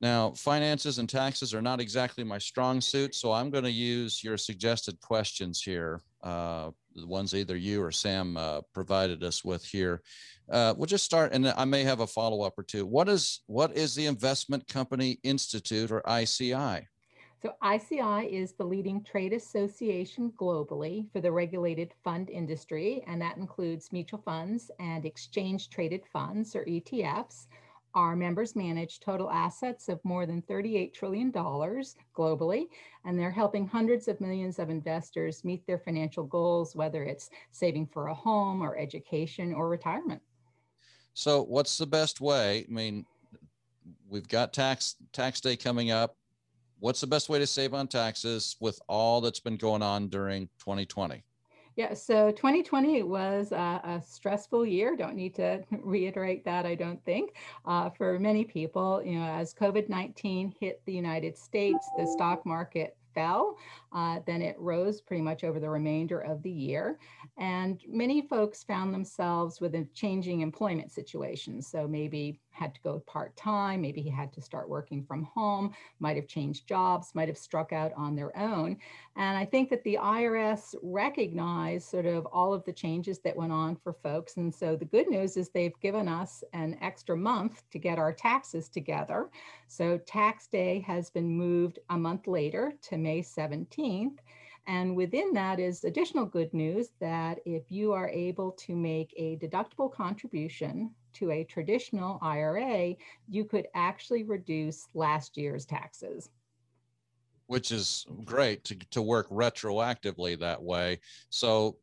Now, finances and taxes are not exactly my strong suit, so I'm going to use your suggested questions here, the ones either you or Sam provided us with here. We'll just start, and I may have a follow-up or two. What is the Investment Company Institute, or ICI? So ICI is the leading trade association globally for the regulated fund industry, and that includes mutual funds and exchange traded funds, or ETFs. Our members manage total assets of more than $38 trillion globally, and they're helping hundreds of millions of investors meet their financial goals, whether it's saving for a home or education or retirement. So what's the best way? I mean, we've got tax day coming up. What's the best way to save on taxes with all that's been going on during 2020? Yeah, so 2020 was a stressful year. Don't need to reiterate that, I don't think. For many people, as COVID-19 hit the United States, the stock market fell. Then it rose pretty much over the remainder of the year. And many folks found themselves with a changing employment situation. So maybe had to go part-time, maybe he had to start working from home, might have changed jobs, might have struck out on their own. And I think that the IRS recognized sort of all of the changes that went on for folks. And so the good news is they've given us an extra month to get our taxes together. So tax day has been moved a month later to May 17th. And within that is additional good news that if you are able to make a deductible contribution to a traditional IRA, you could actually reduce last year's taxes. Which is great to work retroactively that way. So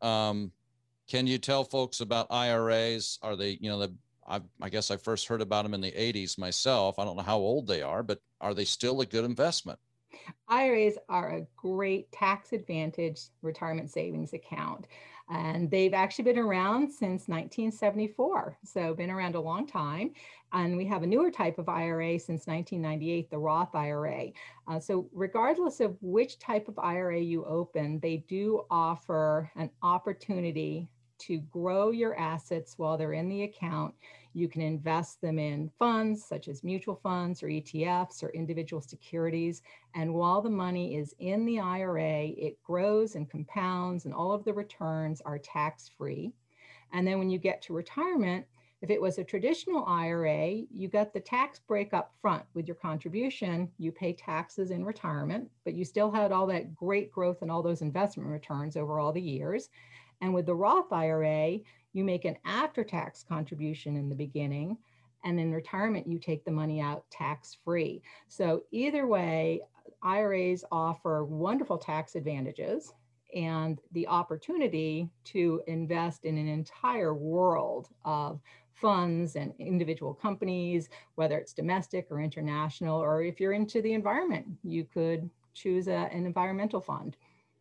can you tell folks about IRAs? Are they, I guess I first heard about them in the 80s myself. I don't know how old they are, but are they still a good investment? IRAs are a great tax advantage retirement savings account. And they've actually been around since 1974. So been around a long time. And we have a newer type of IRA since 1998, the Roth IRA. So regardless of which type of IRA you open, they do offer an opportunity to grow your assets while they're in the account. You can invest them in funds such as mutual funds or ETFs or individual securities. And while the money is in the IRA, it grows and compounds, and all of the returns are tax-free. And then when you get to retirement, if it was a traditional IRA, you got the tax break up front with your contribution. You pay taxes in retirement, but you still had all that great growth and all those investment returns over all the years. And with the Roth IRA, you make an after-tax contribution in the beginning, and in retirement, you take the money out tax-free. So either way, IRAs offer wonderful tax advantages and the opportunity to invest in an entire world of funds and individual companies, whether it's domestic or international, or if you're into the environment, you could choose an environmental fund.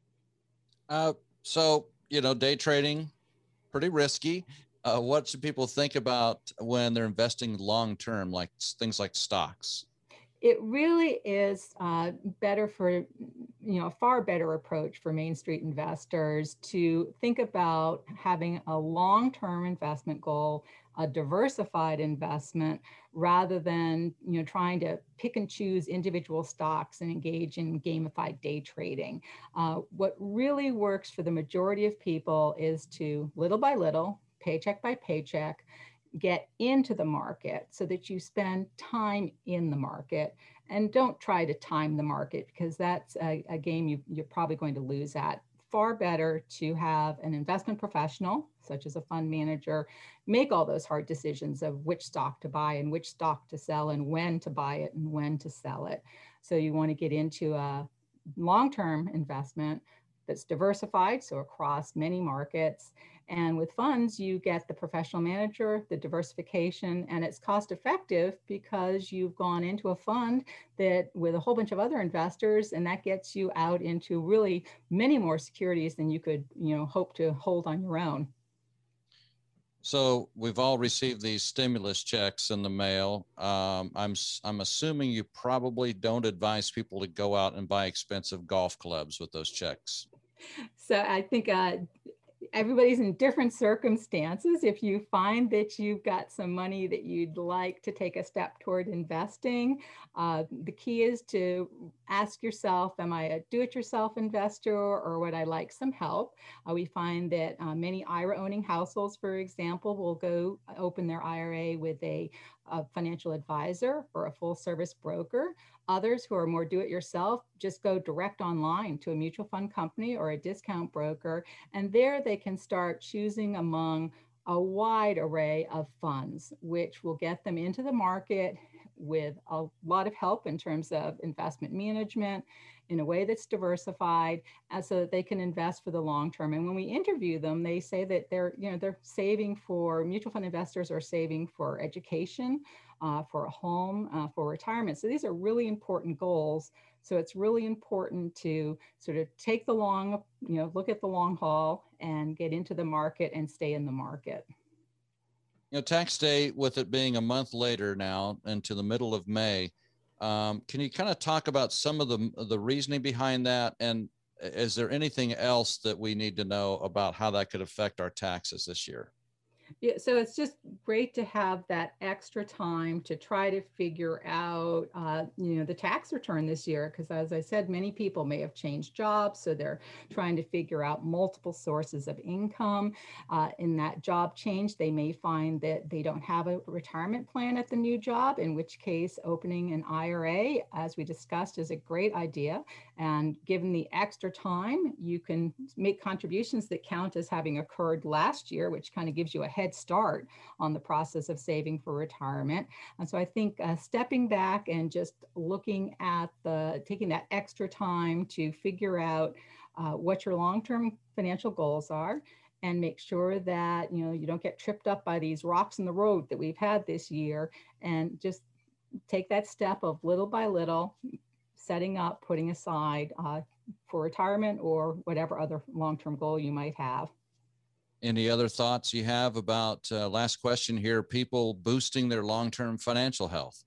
So, day trading, pretty risky. What should people think about when they're investing long term, like things like stocks? It really is better for, a far better approach for Main Street investors to think about having a long-term investment goal, a diversified investment, rather than, trying to pick and choose individual stocks and engage in gamified day trading. What really works for the majority of people is to, little by little, paycheck by paycheck, get into the market so that you spend time in the market, and don't try to time the market, because that's a game you're probably going to lose at. Far better to have an investment professional, such as a fund manager, make all those hard decisions of which stock to buy and which stock to sell and when to buy it and when to sell it. So you want to get into a long-term investment that's diversified, so across many markets. And with funds, you get the professional manager, the diversification, and it's cost effective because you've gone into a fund that with a whole bunch of other investors, and that gets you out into really many more securities than you could, hope to hold on your own. So we've all received these stimulus checks in the mail. I'm assuming you probably don't advise people to go out and buy expensive golf clubs with those checks. So I think everybody's in different circumstances. If you find that you've got some money that you'd like to take a step toward investing, the key is to ask yourself, am I a do-it-yourself investor or would I like some help? We find that many IRA-owning households, for example, will go open their IRA with a financial advisor or a full-service broker. Others who are more do-it-yourself just go direct online to a mutual fund company or a discount broker, and there they can start choosing among a wide array of funds, which will get them into the market with a lot of help in terms of investment management in a way that's diversified, so that they can invest for the long term. And when we interview them, they say that they're saving for, mutual fund investors are saving for education, for a home, for retirement. So these are really important goals. So it's really important to sort of take the long, look at the long haul and get into the market and stay in the market. Tax day, with it being a month later now into the middle of May, can you kind of talk about some of the reasoning behind that? And is there anything else that we need to know about how that could affect our taxes this year? Yeah, so it's just great to have that extra time to try to figure out, the tax return this year, because as I said, many people may have changed jobs, so they're trying to figure out multiple sources of income. In that job change, they may find that they don't have a retirement plan at the new job, in which case opening an IRA, as we discussed, is a great idea. And given the extra time, you can make contributions that count as having occurred last year, which kind of gives you a head start on the process of saving for retirement. And so I think stepping back and just looking at taking that extra time to figure out what your long-term financial goals are, and make sure that you don't get tripped up by these rocks in the road that we've had this year, and just take that step of little by little, setting up, putting aside for retirement or whatever other long-term goal you might have. Any other thoughts you have about, last question here, people boosting their long-term financial health?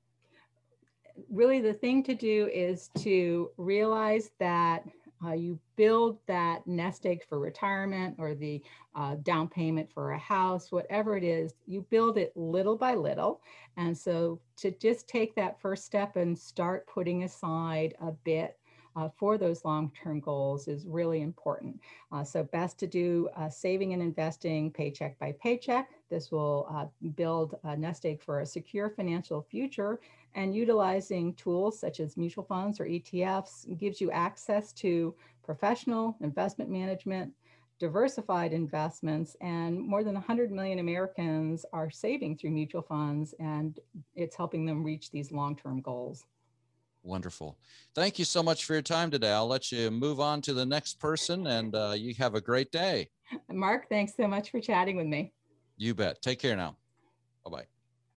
Really, the thing to do is to realize that you build that nest egg for retirement, or the down payment for a house, whatever it is, you build it little by little. And so to just take that first step and start putting aside a bit for those long-term goals is really important. So best to do saving and investing paycheck by paycheck. This will build a nest egg for a secure financial future, and utilizing tools such as mutual funds or ETFs gives you access to professional investment management, diversified investments, and more than 100 million Americans are saving through mutual funds, and it's helping them reach these long-term goals. Wonderful. Thank you so much for your time today. I'll let you move on to the next person, and you have a great day. Mark, thanks so much for chatting with me. You bet. Take care now. Bye-bye.